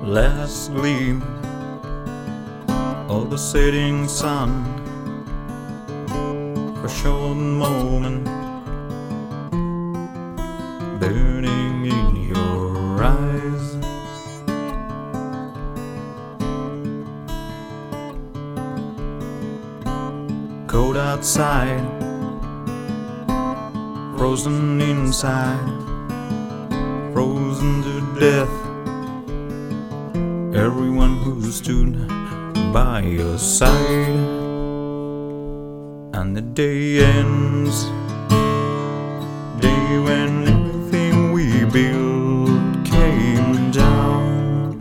Last gleam of the setting sun, for a short moment burning in your eyes. Cold outside, frozen inside, frozen to death. Everyone who stood by your side, and the day ends, day when everything we built came down.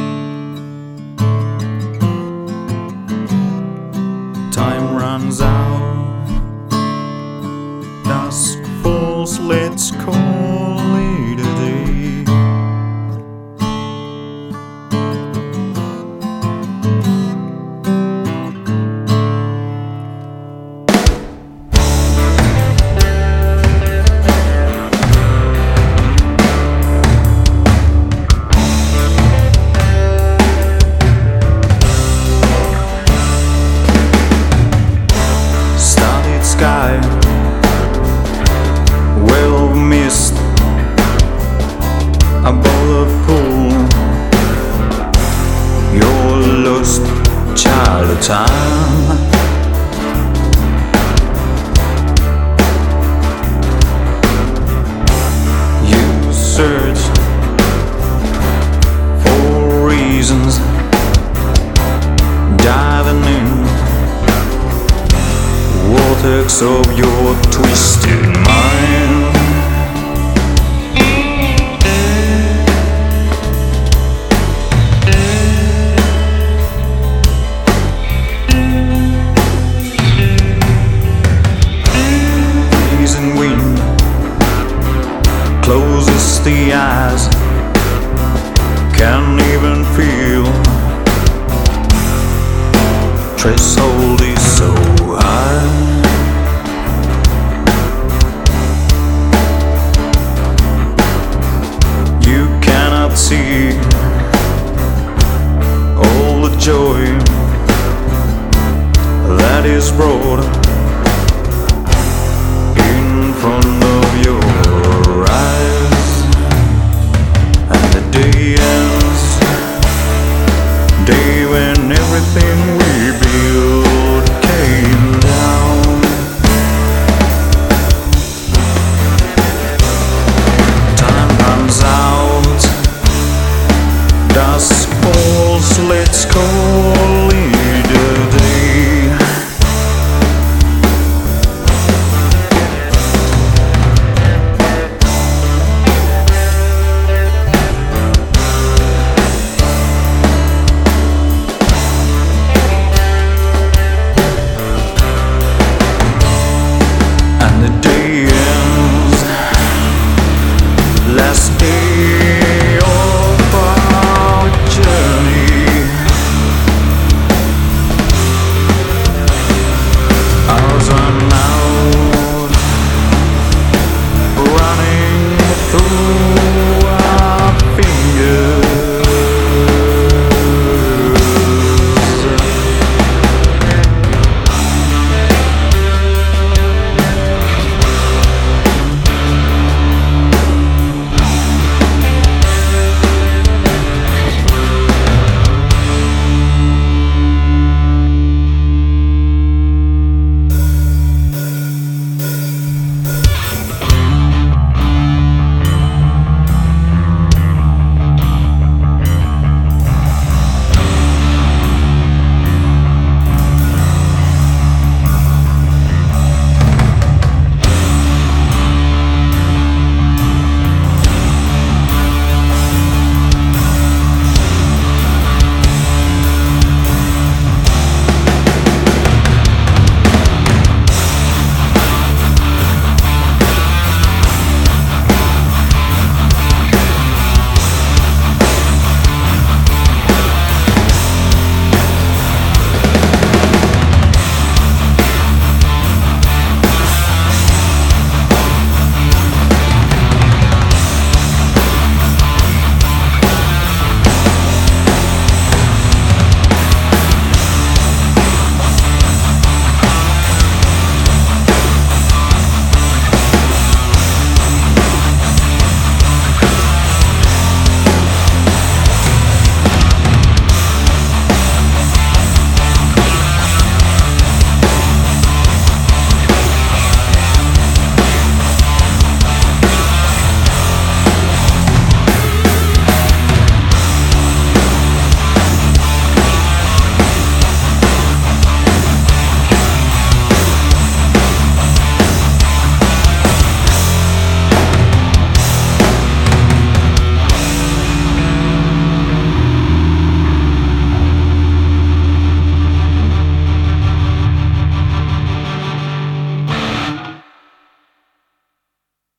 Time runs out, dusk falls, let's call it a day. Sky, well missed above the pool. You're lost, child of time. You search for reasons, diving in vortex of your twisted mind. Freezing wind closes the eyes, can't even feel. Threshold is so high. See all the joy that is brought in front of your eyes, and the day ends, day when everything we built came down. Time runs out, dusk falls, let's call